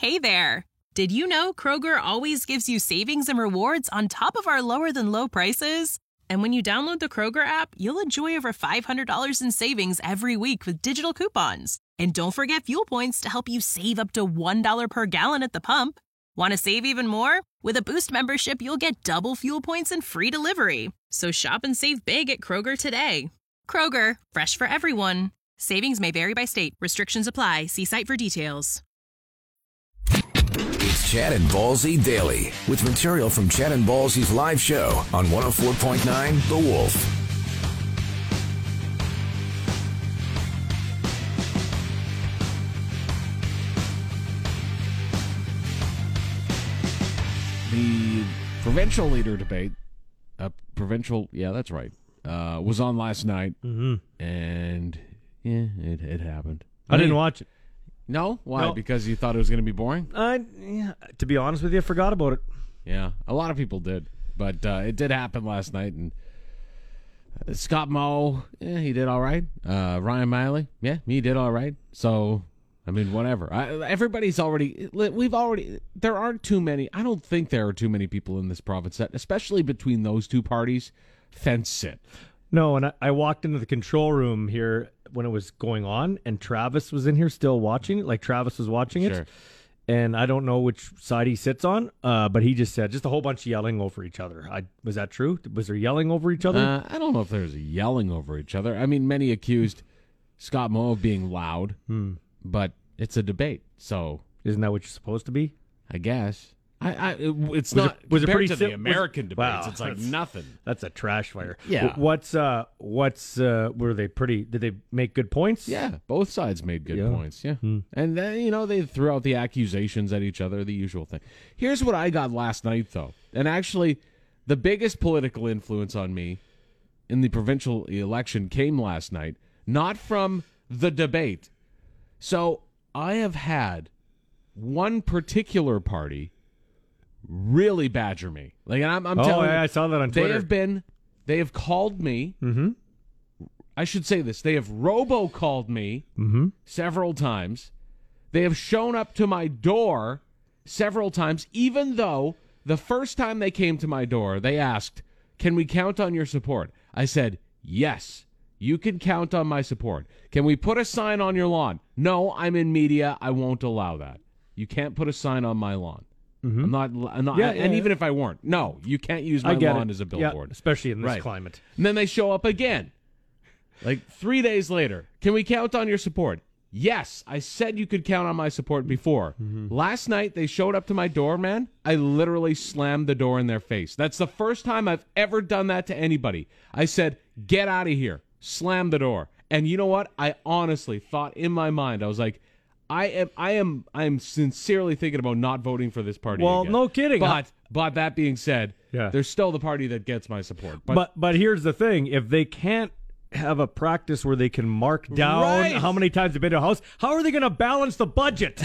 Hey there! Did you know Kroger always gives you savings and rewards on top of our lower-than-low prices? And when you download the Kroger app, you'll enjoy over $500 in savings every week with digital coupons. And don't forget fuel points to help you save up to $1 per gallon at the pump. Want to save even more? With a Boost membership, you'll get double fuel points and free delivery. So shop and save big at Kroger today. Kroger, fresh for everyone. Savings may vary by state. Restrictions apply. See site for details. It's Chad and Ballsy Daily with material from Chad and Ballsy's live show on 104.9 The Wolf. The provincial leader debate, that's right, was on last night, and it happened. I didn't watch it. No? Why? No. Because you thought it was going to be boring? To be honest with you, I forgot about it. Yeah, a lot of people did, but it did happen last night, and Scott Moe, he did all right. Ryan Miley, he did all right. So, I mean, whatever. There aren't too many, I don't think there are too many people in this province that, especially between those two parties, fence sit. No, and I walked into the control room here when it was going on, and Travis was in here still watching it, like Travis was watching it. And I don't know which side he sits on, but he just said just a whole bunch of yelling over each other. Was that true? Was there yelling over each other? I don't know if there's yelling over each other. I mean, many accused Scott Moe of being loud, but it's a debate, so isn't that what you're supposed to be? I guess. It's was not. Was it pretty to the American debates? Wow, it's like nothing. That's a trash fire. Yeah. Were they pretty? Did they make good points? Yeah, both sides made good points. Yeah, and then they threw out the accusations at each other, the usual thing. Here's what I got last night, though, and actually, the biggest political influence on me in the provincial election came last night, not from the debate. So I have had one particular party really badger me. Like, and I'm telling you, I saw that on Twitter. They have called me. Mm-hmm. I should say this. They have robo-called me several times. They have shown up to my door several times, even though the first time they came to my door, they asked, "Can we count on your support?" I said, "Yes, you can count on my support. Can we put a sign on your lawn?" "No, I'm in media. I won't allow that. You can't put a sign on my lawn." I'm not, even if I weren't, no, you can't use my lawn as a billboard. Especially in this climate. And then they show up again, like 3 days later. "Can we count on your support?" "Yes, I said you could count on my support before." Last night, they showed up to my door, man. I literally slammed the door in their face. That's the first time I've ever done that to anybody. I said, "Get out of here." Slam the door. And you know what? I honestly thought in my mind, I was like, I am sincerely thinking about not voting for this party again. No kidding. But that being said, there's still the party that gets my support. But here's the thing: if they can't have a practice where they can mark down how many times they've been to a house, how are they going to balance the budget?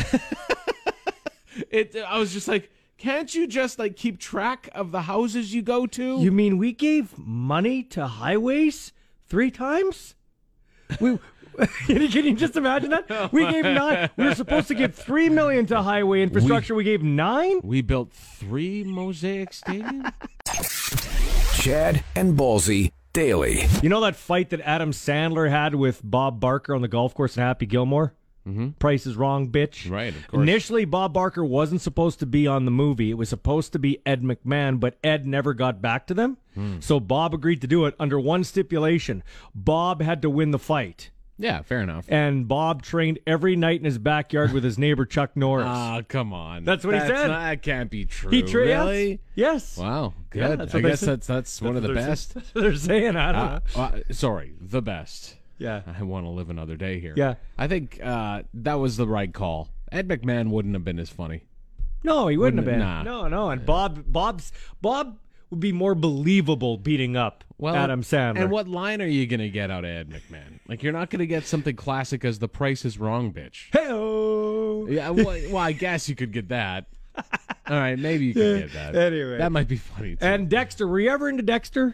I was just like, can't you just like keep track of the houses you go to? You mean we gave money to highways 3 times? Can you just imagine that? We gave 9. We were supposed to give $3 million to highway infrastructure. We gave 9. We built 3 Mosaic Stadiums. Chad and Ballsy Daily. You know that fight that Adam Sandler had with Bob Barker on the golf course in Happy Gilmore? Price is Wrong, bitch. Right, of course. Initially, Bob Barker wasn't supposed to be on the movie. It was supposed to be Ed McMahon, but Ed never got back to them. So Bob agreed to do it under one stipulation. Bob had to win the fight. Yeah, fair enough. And Bob trained every night in his backyard with his neighbor Chuck Norris. Ah, come on. That's what he said. That can't be true. Really? Yes. Wow, good. Yeah, that's I what guess that's one of the best. That's what they're saying. I don't know. Sorry, the best. Yeah. I want to live another day here. Yeah. I think that was the right call. Ed McMahon wouldn't have been as funny. No, he wouldn't have been. Nah. No. And Bob would be more believable beating up Adam Sandler. And what line are you going to get out of Ed McMahon? Like, you're not going to get something classic as "The Price is Wrong, bitch." Hey-oh. Yeah, well, I guess you could get that. All right, maybe you could get that. Anyway. That might be funny, too. And Dexter, were you ever into Dexter?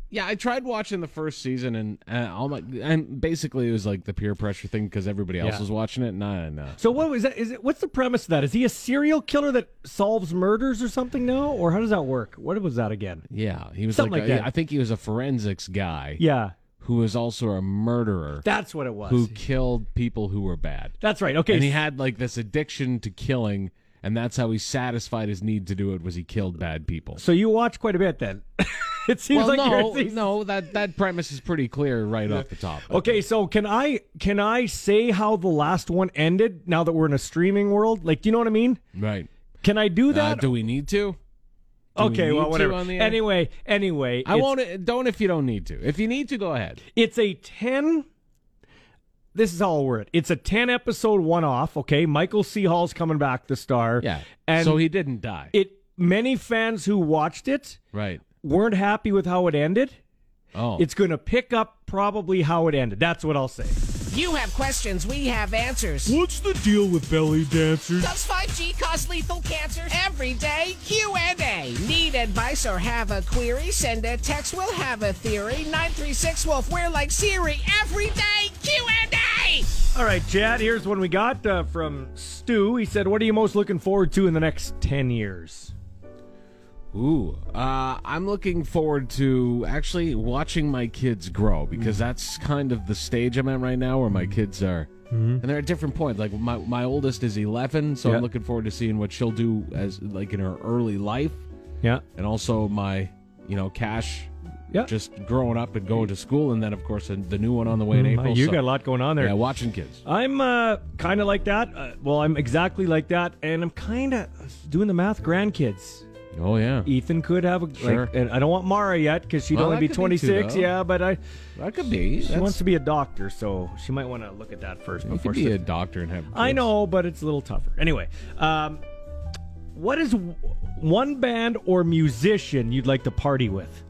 Yeah, I tried watching the first season, and basically it was like the peer pressure thing because everybody else was watching it. No. So what was that? What's the premise of that? Is he a serial killer that solves murders or something now, or how does that work? What was that again? Yeah, he was Something like that. I think he was a forensics guy. Yeah, who was also a murderer. that's what it was. Who killed people who were bad. That's right. Okay, And he had like this addiction to killing, and that's how he satisfied his need to do it. Was he killed bad people? So you watch quite a bit then. It seems like that premise is pretty clear right off the top. Okay, so can I say how the last one ended now that we're in a streaming world? Like, do you know what I mean? Right. Can I do that? Do we need to? Okay, well, whatever. Anyway, I won't. Don't if you don't need to. If you need to, go ahead. It's a 10. This is how I'll word it. It's a 10-episode one-off. Okay, Michael C. Hall's coming back to star. Yeah, and so he didn't die. Many fans who watched it right weren't happy with how it ended. Oh, it's going to pick up probably how it ended. That's what I'll say. You have questions, we have answers. What's the deal with belly dancers? Does 5G cause lethal cancer? Everyday Q&A. Need advice or have a query? Send a text, we'll have a theory. 936-WOLF, we're like Siri. Everyday Q&A! All right, Chad, here's one we got from Stu. He said, what are you most looking forward to in the next 10 years? I'm looking forward to actually watching my kids grow because that's kind of the stage I'm at right now where my kids are. And they're at different points. Like my oldest is 11, so I'm looking forward to seeing what she'll do as like in her early life. Yeah. And also my, Cash just growing up and going to school, and then of course the new one on the way in April. You got a lot going on there. Yeah, watching kids. I'm kind of like that. I'm exactly like that, and I'm kind of doing the math. Grandkids. Oh yeah, Ethan could have and I don't want Mara yet because she'd only be 26. But that could be. She wants to be a doctor, so she might want to look at that first. You could be a doctor and have kids. I know, but it's a little tougher. Anyway, what is one band or musician you'd like to party with?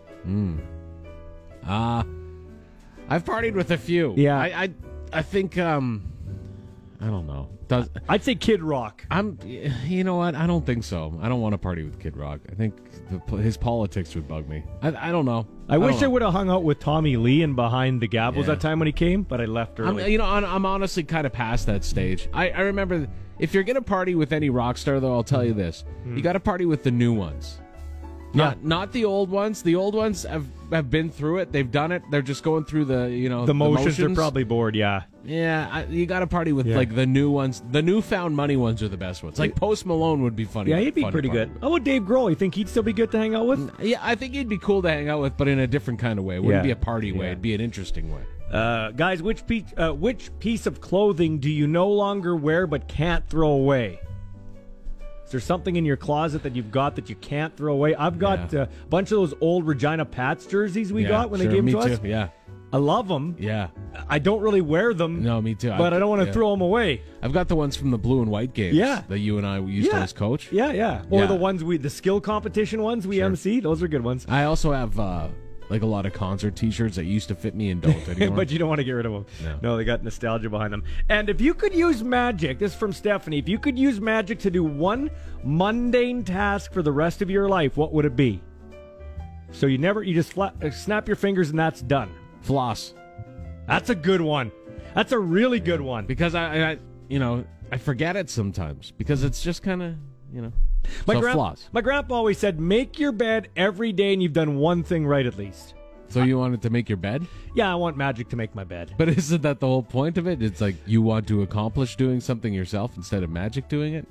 I've partied with a few. Yeah, I think I don't know. I'd say Kid Rock. You know what? I don't think so. I don't want to party with Kid Rock. I think his politics would bug me. I don't know. I wish I would have hung out with Tommy Lee and behind the Gables that time when he came, but I left early. I'm honestly kind of past that stage. I remember if you're gonna party with any rock star, though, I'll tell you this: you got to party with the new ones. Not the old ones. The old ones have been through it. They've done it. They're just going through the motions. They're probably bored. Yeah. You got to party with like the new ones. The newfound money ones are the best ones. Like Post Malone would be funny. Yeah, he'd be pretty good. How about Dave Grohl? You think he'd still be good to hang out with? Yeah, I think he'd be cool to hang out with, but in a different kind of way. It wouldn't be a party way. It'd be an interesting way. Guys, which piece of clothing do you no longer wear but can't throw away? Is there something in your closet that you've got that you can't throw away? I've got a bunch of those old Regina Pats jerseys we got when they gave them to us. Yeah. I love them. Yeah. I don't really wear them. No, me too. But I don't want to throw them away. I've got the ones from the blue and white games. Yeah. That you and I used to always coach. Yeah. Or the ones the skill competition ones we MC. Those are good ones. I also have like a lot of concert T-shirts that used to fit me and don't anymore. But you don't want to get rid of them. No, they got nostalgia behind them. And if you could use magic, this is from Stephanie, if you could use magic to do one mundane task for the rest of your life, what would it be? So you just snap your fingers and that's done. Floss. That's a good one. That's a really good one. Because I forget it sometimes because it's just kind of, My grandpa always said, make your bed every day and you've done one thing right at least. So you wanted to make your bed? Yeah, I want magic to make my bed. But isn't that the whole point of it? It's like you want to accomplish doing something yourself instead of magic doing it?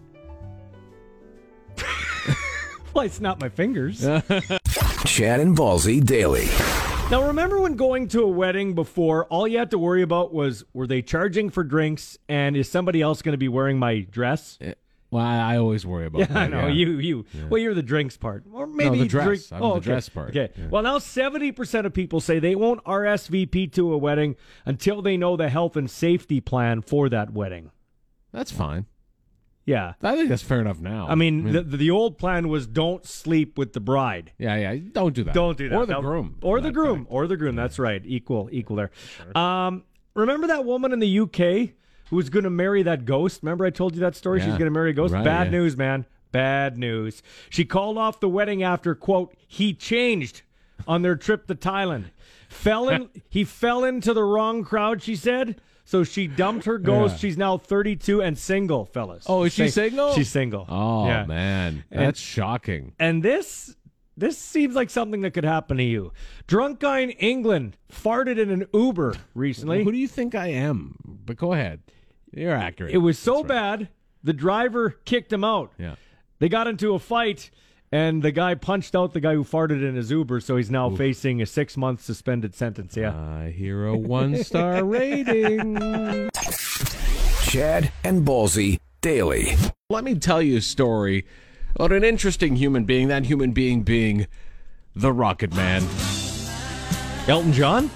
Well, I snap my fingers. Chad and Ballsy Daily. Now, remember when going to a wedding before, all you had to worry about was, were they charging for drinks and is somebody else going to be wearing my dress? Well, I always worry about that. I know. You. Well, you're the drinks part. Or maybe the dress. I'm the dress part. Okay. Yeah. Well, now 70% of people say they won't RSVP to a wedding until they know the health and safety plan for that wedding. That's fine. Yeah. I think that's fair enough now. I mean the old plan was don't sleep with the bride. Yeah. Don't do that. Don't do that. Or the groom. Or the groom. That's right. Equal there. Sure. Remember that woman in the UK who was going to marry that ghost? Remember I told you that story? She's going to marry a ghost? Right, Bad news, man. Bad news. She called off the wedding after, quote, he changed on their trip to Thailand. He fell into the wrong crowd, she said. So she dumped her ghost. Yeah. She's now 32 and single, fellas. Oh, is she single? She's single. Oh, Yeah. man. That's shocking. And this seems like something that could happen to you. Drunk guy in England farted in an Uber recently. Who do you think I am? But go ahead. You're accurate. It was so That's right. bad, the driver kicked him out. Yeah. They got into a fight, and the guy punched out the guy who farted in his Uber, so he's now facing a 6-month suspended sentence. Yeah. I hear a 1-star rating. Chad and Ballsy daily. Let me tell you a story about an interesting human being, that human being being the Rocket Man. Elton John?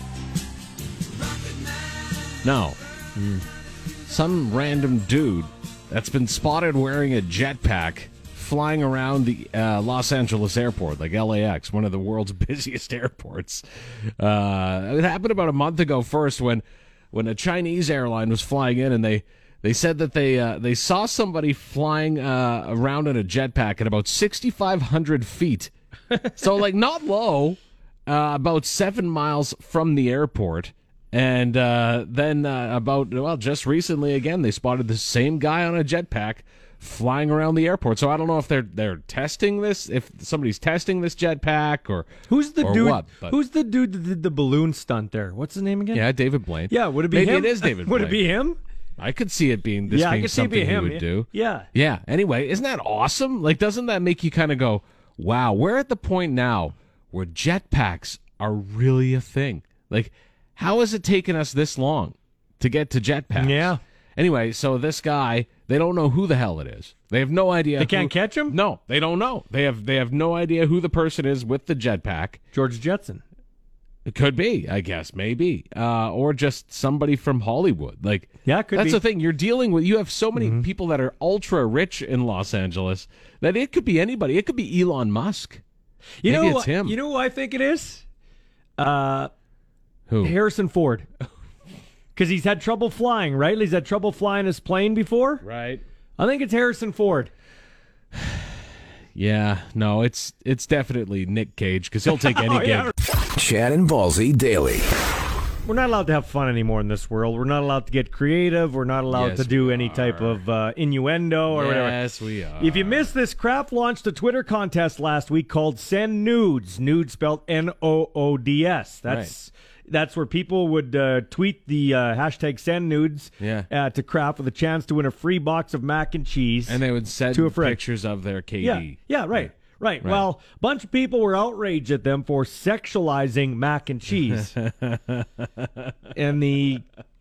No. Some random dude that's been spotted wearing a jetpack flying around the Los Angeles airport, like LAX, one of the world's busiest airports. It happened about a month ago first when a Chinese airline was flying in, and they said that they saw somebody flying around in a jetpack at about 6,500 feet. So, like, not low, about 7 miles from the airport. And then just recently, again, they spotted the same guy on a jetpack flying around the airport. So I don't know if they're testing this, if somebody's testing this jetpack or Who's the or dude? what, but- Who's the dude that did the balloon stunt there? What's his name again? Yeah, David Blaine. Yeah, would it be Maybe him? it is David Would Blaine. it be him? I could see it being this Yeah, I being could see it something be he him. would do. Yeah. Yeah. Anyway, isn't that awesome? Like, doesn't that make you kind of go, wow, we're at the point now where jetpacks are really a thing. Like, how has it taken us this long to get to jetpacks? Yeah. Anyway, so this guy, they don't know who the hell it is. They have no idea. They can't catch him? No, they don't know. They have no idea who the person is with the jetpack. George Jetson. It could be, I guess, maybe, or just somebody from Hollywood. Like, Yeah, it could that's be. the thing. You're dealing with. You have so many people that are ultra rich in Los Angeles that it could be anybody. It could be Elon Musk. You Maybe know it's him. You know who I think it is? Who? Harrison Ford. Because he's had trouble flying, right? He's had trouble flying his plane before. Right. I think it's Harrison Ford. Yeah. No, it's definitely Nick Cage because he'll take any gig. yeah. Chad and Ballsy daily. We're not allowed to have fun anymore in this world. We're not allowed to get creative. We're not allowed Yes, to do we any type of innuendo or whatever. Yes, we are. If you missed this, Kraft launched a Twitter contest last week called Send Nudes. Nudes spelled Noods. That's where people would tweet the hashtag Send Nudes to Kraft with a chance to win a free box of mac and cheese. And they would send to a friend. pictures of their KD. Yeah, right. Well, a bunch of people were outraged at them for sexualizing mac and cheese. And the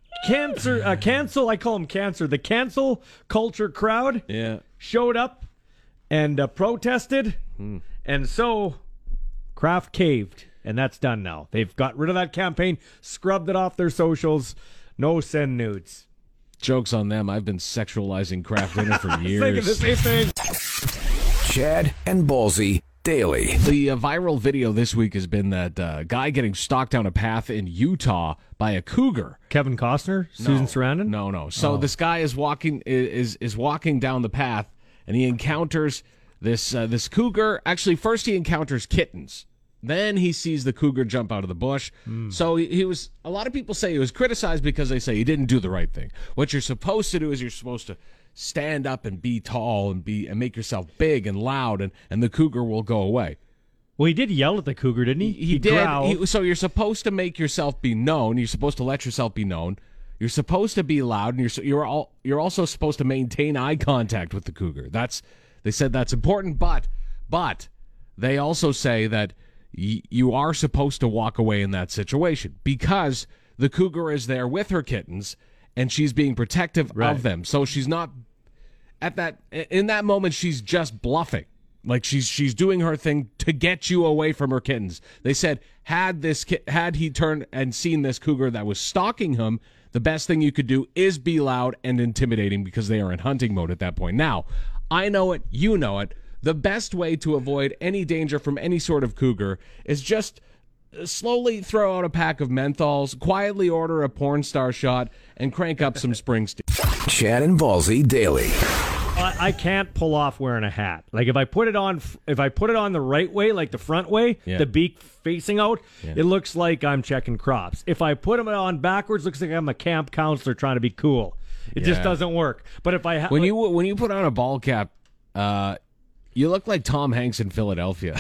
I call them cancer, the cancel culture crowd showed up and protested. And so Kraft caved, and that's done now. They've got rid of that campaign, scrubbed it off their socials. No Send Nudes. Joke's on them. I've been sexualizing Kraft Dinner for Thinking years. the same thing. Chad and Ballsy daily. The viral video this week has been that guy getting stalked down a path in Utah by a cougar. Kevin Costner, Susan Sarandon. No. So this guy is walking walking down the path, and he encounters this cougar. Actually, first he encounters kittens. Then he sees the cougar jump out of the bush. So he was. A lot of people say he was criticized because they say he didn't do the right thing. What you're supposed to do is you're supposed to stand up and be tall and make yourself big and loud, and the cougar will go away. Well, he did yell at the cougar, didn't he? He did. So you're supposed to make yourself be known. You're supposed to let yourself be known. You're supposed to be loud, and you're also supposed to maintain eye contact with the cougar. They said that's important, but they also say that you are supposed to walk away in that situation because the cougar is there with her kittens and she's being protective of them. So she's not in that moment. She's just bluffing. Like she's doing her thing to get you away from her kittens. They said had he turned and seen this cougar that was stalking him, the best thing you could do is be loud and intimidating because they are in hunting mode at that point. Now, I know it, you know it. The best way to avoid any danger from any sort of cougar is just slowly throw out a pack of menthols, quietly order a porn star shot, and crank up some Springsteen. Chad and Ballsy daily. I can't pull off wearing a hat. Like if I put it on the right way, like the front way, the beak facing out, it looks like I'm checking crops. If I put them on backwards, it looks like I'm a camp counselor trying to be cool. It just doesn't work. But if I when you put on a ball cap, you look like Tom Hanks in Philadelphia.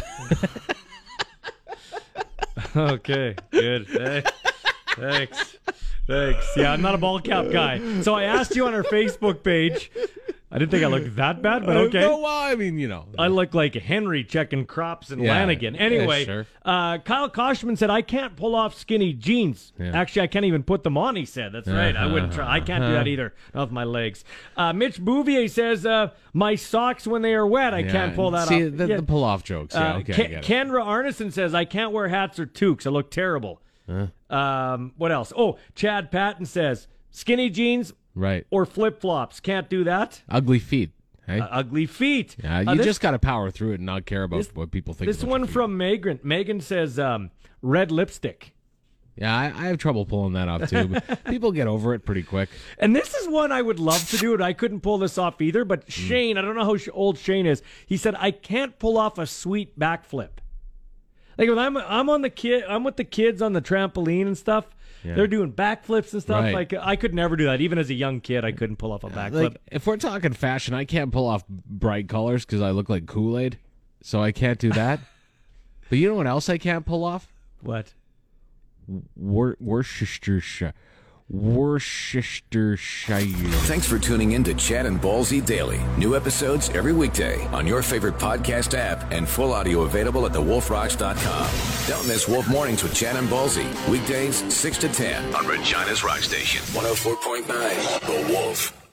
Okay, good. Thanks. Yeah, I'm not a ball cap guy. So I asked you on our Facebook page. I didn't think I looked that bad, but okay. No, well, I mean, you know. I look like Henry checking crops in Lanigan. Anyway, sure. Kyle Koshman said, I can't pull off skinny jeans. Yeah. Actually, I can't even put them on, he said. That's right. I wouldn't try. I can't do that either. Not with my legs. Mitch Bouvier says, my socks when they are wet, I can't pull that off. The pull-off jokes. Yeah, okay, I get it. Kendra Arneson says, I can't wear hats or toques. I look terrible. What else? Oh, Chad Patton says, skinny jeans or flip-flops. Can't do that. Ugly feet. Hey? Ugly feet. Yeah, you just got to power through it and not care about what people think. This one from Megan. Megan says red lipstick. Yeah, I have trouble pulling that off too. But people get over it pretty quick. And this is one I would love to do, and I couldn't pull this off either. But Shane, I don't know how old Shane is. He said, I can't pull off a sweet backflip. Like when I'm with the kids on the trampoline and stuff. Yeah. They're doing backflips and stuff. Like I could never do that. Even as a young kid, I couldn't pull off a backflip. Like, if we're talking fashion, I can't pull off bright colors because I look like Kool-Aid, so I can't do that. But you know what else I can't pull off? What? Worcestershire. Thanks for tuning in to Chad and Ballsy Daily. New episodes every weekday on your favorite podcast app and full audio available at thewolfrocks.com. Don't miss Wolf Mornings with Chad and Ballsy. Weekdays 6 to 10 on Regina's Rock Station. 104.9 The Wolf.